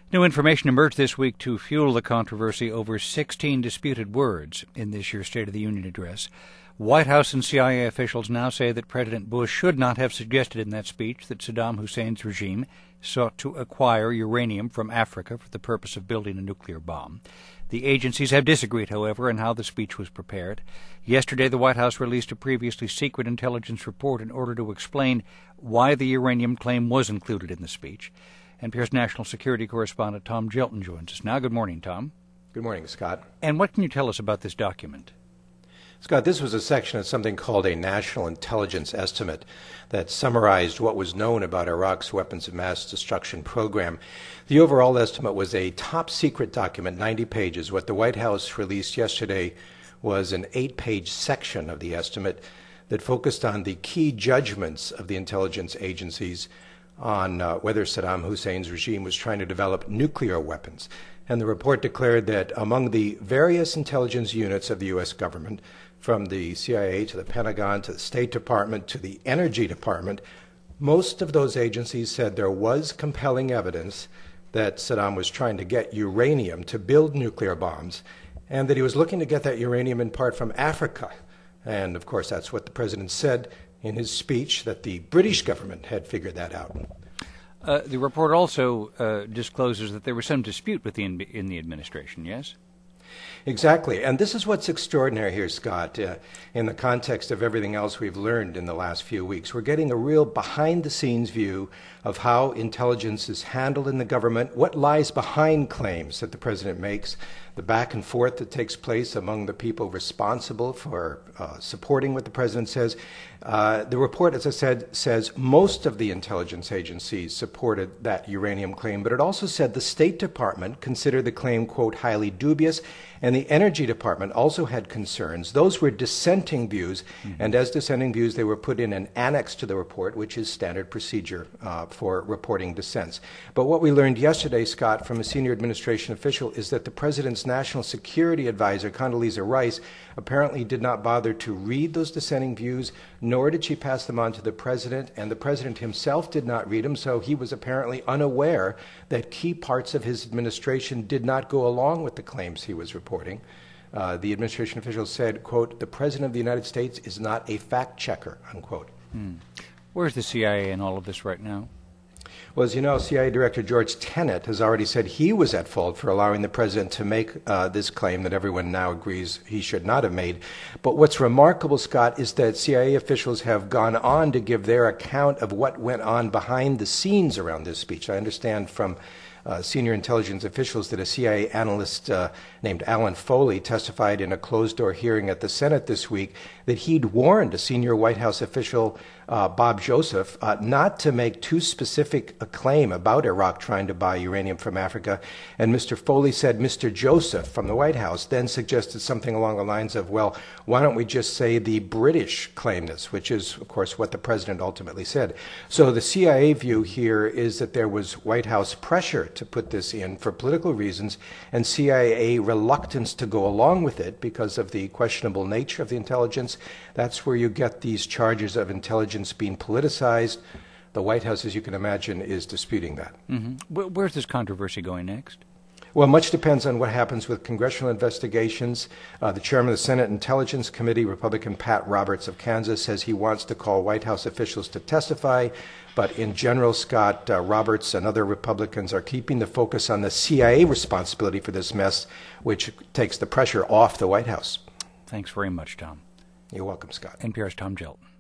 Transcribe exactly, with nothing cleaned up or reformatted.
New information emerged this week to fuel the controversy over sixteen disputed words in this year's State of the Union address. White House and C I A officials now say that President Bush should not have suggested in that speech that Saddam Hussein's regime sought to acquire uranium from Africa for the purpose of building a nuclear bomb. The agencies have disagreed, however, on how the speech was prepared. Yesterday, the White House released a previously secret intelligence report in order to explain why the uranium claim was included in the speech. N P R's national security correspondent Tom Gjelten joins us now. Good morning, Tom. Good morning, Scott. And what can you tell us about this document? Scott, this was a section of something called a National Intelligence Estimate that summarized what was known about Iraq's weapons of mass destruction program. The overall estimate was a top-secret document, ninety pages. What the White House released yesterday was an eight-page section of the estimate that focused on the key judgments of the intelligence agencies on uh, whether Saddam Hussein's regime was trying to develop nuclear weapons. And the report declared that among the various intelligence units of the U S government, from the C I A to the Pentagon to the State Department to the Energy Department, most of those agencies said there was compelling evidence that Saddam was trying to get uranium to build nuclear bombs, and that he was looking to get that uranium in part from Africa. And of course, that's what the president said in his speech, that the British government had figured that out. Uh, the report also uh, discloses that there was some dispute within in the administration, yes? Exactly. And this is what's extraordinary here, Scott, uh, in the context of everything else we've learned in the last few weeks. We're getting a real behind-the-scenes view of how intelligence is handled in the government, what lies behind claims that the president makes, the back and forth that takes place among the people responsible for uh, supporting what the president says. Uh, the report, as I said, says most of the intelligence agencies supported that uranium claim, but it also said the State Department considered the claim, quote, highly dubious, and the Energy Department also had concerns. Those were dissenting views, mm-hmm. and as dissenting views, they were put in an annex to the report, which is standard procedure uh, for reporting dissents. But what we learned yesterday, Scott, from a senior administration official is that the president's national security advisor, Condoleezza Rice, apparently did not bother to read those dissenting views, nor did she pass them on to the president, and the president himself did not read them, so he was apparently unaware that key parts of his administration did not go along with the claims he was reporting. Uh, the administration official said, quote, the president of the United States is not a fact checker, unquote. Hmm. Where's the C I A in all of this right now? Well, as you know, C I A Director George Tenet has already said he was at fault for allowing the president to make uh, this claim that everyone now agrees he should not have made. But what's remarkable, Scott, is that C I A officials have gone on to give their account of what went on behind the scenes around this speech. I understand from Uh, senior intelligence officials that a C I A analyst uh, named Alan Foley testified in a closed-door hearing at the Senate this week that he'd warned a senior White House official, uh, Bob Joseph, uh, not to make too specific a claim about Iraq trying to buy uranium from Africa. And Mister Foley said Mister Joseph from the White House then suggested something along the lines of, well, why don't we just say the British claim this, which is, of course, what the president ultimately said. So the C I A view here is that there was White House pressure to put this in for political reasons, and C I A reluctance to go along with it because of the questionable nature of the intelligence. That's where you get these charges of intelligence being politicized. The White House, as you can imagine, is disputing that. Mm-hmm. Where's this controversy going next? Well, much depends on what happens with congressional investigations. Uh, the chairman of the Senate Intelligence Committee, Republican Pat Roberts of Kansas, says he wants to call White House officials to testify. But in general, Scott, uh, Roberts and other Republicans are keeping the focus on the C I A responsibility for this mess, which takes the pressure off the White House. Thanks very much, Tom. You're welcome, Scott. N P R's Tom Gjelten.